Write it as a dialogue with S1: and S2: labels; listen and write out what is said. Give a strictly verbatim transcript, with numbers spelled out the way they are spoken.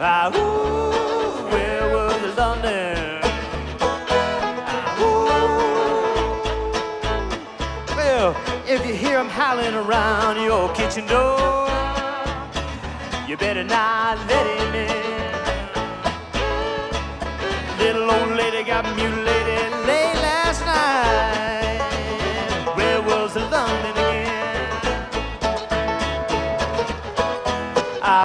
S1: Ah, ooh, where was London? Ah, ooh. Well, if you hear him howling around your kitchen door, you better not let him in. Little old lady got mutilated